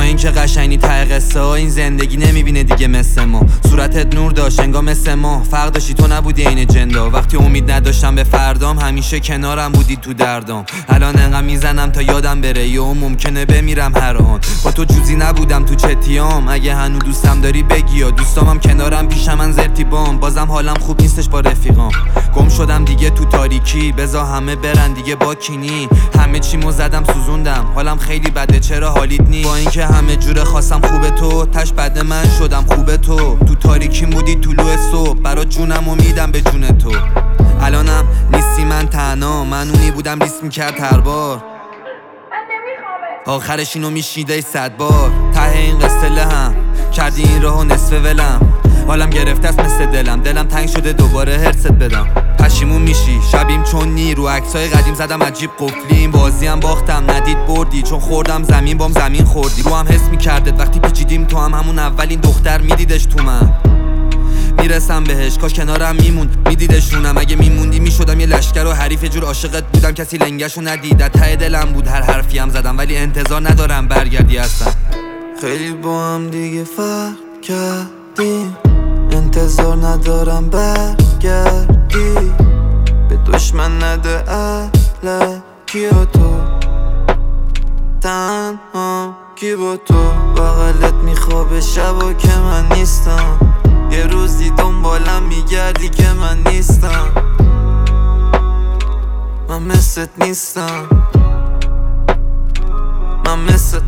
اینکه قشنگی ته قصه ها این زندگی نمیبینه دیگه مثل ما. صورتت نور داشت انگار مثل ما، فرق داشتی تو نبودی این جندا. وقتی امید نداشتم به فردام همیشه کنارم بودی تو دردام. الان انقدر میزنم تا یادم بره یا ممکنه بمیرم هر آن. با تو جوزی نبودم تو چتیام، اگه هنو دوستم داری بگی یا دوستامم کنارم پیش من زرتیبام. بازم حالم خوب نیستش با رفیقام، گم شدم دیگه تو تاریکی. بذار همه برن دیگه با کینی، همه چیمو زدم سوزوندم. حالم خیلی بده چرا حالیت نی؟ با اینکه همه جوره خواستم خوبه تو، تش بده من شدم خوبه تو. تو تاریکی بودی طلوع صبح، برا جونم امیدم به جون تو. الانم نیستی من تنها، من اونی بودم لیست میکرد هر بار. آخرش اینو میشیده 100 بار. ته این قصه لهم کردی این راهو نصف ولم. حالم گرفته است مثل دلم تنگ شده دوباره هرست بدم. پشیمون میشی شبیم چون نی رو عکسای قدیم زدم عجیب قفلیم. بازیم باختم ندید بردی چون خوردم زمین بام زمین خوردی. رو هم حس میکردت وقتی پیچیدیم تو هم همون اولین دختر میدیدش تو من. میرسم بهش کاش کنارم میموند میدیدشونم. اگه میموندی میشدم یه لشکر و حریف جور عاشقت بودم کسی لنگشو ندید. ته دلم بود هر حرفی هم زدم ولی انتظار ندارم برگردی اصلا. خیلی با هم دیگه فرق کردیم، انتظار ندارم برگردی. به دشمن نده الکی با تو، تنها کی با تو. بغلت میخوابه شبا که من نیستم، یه روزی دنبالم میگردی که من نیستم. من مثلت نیستم، من مثلت